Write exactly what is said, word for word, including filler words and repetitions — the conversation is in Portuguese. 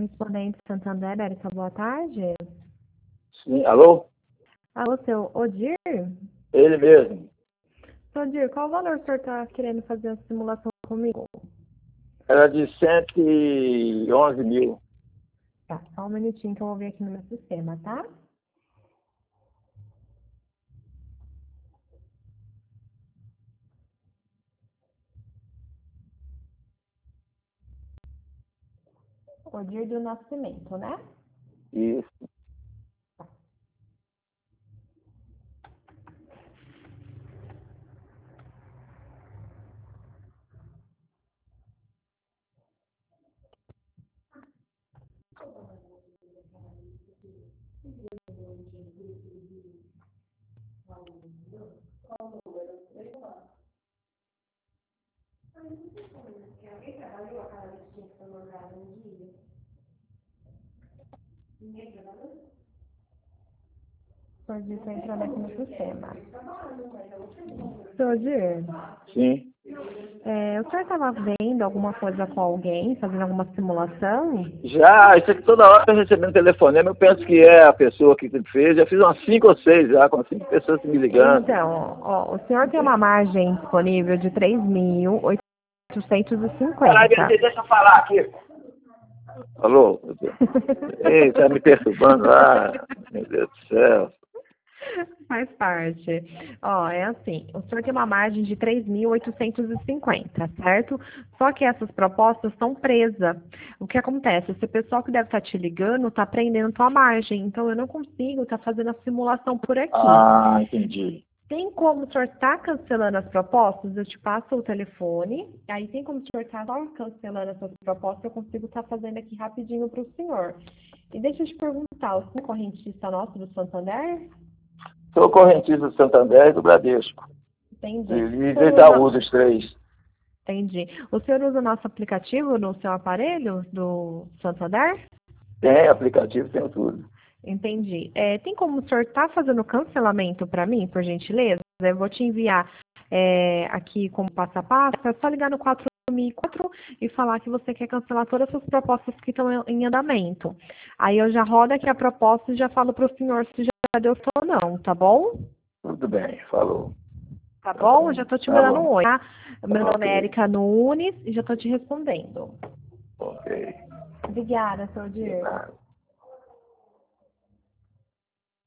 correspondente Santander, Érica, boa tarde. Sim, alô? Alô, seu Odir? Ele mesmo. Seu Odir, qual o valor o senhor está querendo fazer a simulação comigo? Era de cento e onze mil. Tá, só um minutinho que eu vou ver aqui no meu sistema, tá? Odir do Nascimento, né? Isso. Seu Odir está entrando aqui no sistema. Seu Odir, Sim. é, o senhor estava vendo alguma coisa com alguém, fazendo alguma simulação? Já, isso aqui toda hora eu recebendo telefonema, eu penso que é a pessoa que fez. Já fiz umas cinco ou seis já, com cinco pessoas me ligando. Então, ó, o senhor tem uma margem disponível de três mil oitocentos e Caralho, cinquenta. deixa eu falar aqui. Alô? Ei, tá me perturbando lá. Meu Deus do céu. Faz parte. Ó, é assim, o senhor tem uma margem de três mil oitocentos e cinquenta, certo? Só que essas propostas estão presas. O que acontece? Esse pessoal que deve estar te ligando está prendendo tua margem, então eu não consigo estar fazendo a simulação por aqui. Ah, entendi. Tem como o senhor estar cancelando as propostas? Eu te passo o telefone, aí tem como o senhor estar só cancelando essas propostas, eu consigo estar fazendo aqui rapidinho para o senhor. E deixa eu te perguntar, o senhor é correntista nosso do Santander? Sou correntista do Santander e do Bradesco. Entendi. E, O e senhor Itaú, usa... os três. Entendi. O senhor usa o nosso aplicativo no seu aparelho do Santander? Tem aplicativo, tem tudo. Entendi. É, tem como o senhor estar fazendo cancelamento para mim, por gentileza? Eu vou te enviar é, aqui como passo a passo. É só ligar no quatro mil e quatro e falar que você quer cancelar todas essas propostas que estão em andamento. Aí eu já rodo aqui a proposta e já falo para o senhor se já deu ou não, tá bom? Tudo bem, falou. Tá bom? Eu já estou te Tá mandando um bom. oi, tá? Meu nome é Ok. Érica Nunes e já estou te respondendo. Ok. Obrigada, seu De Dir. nada.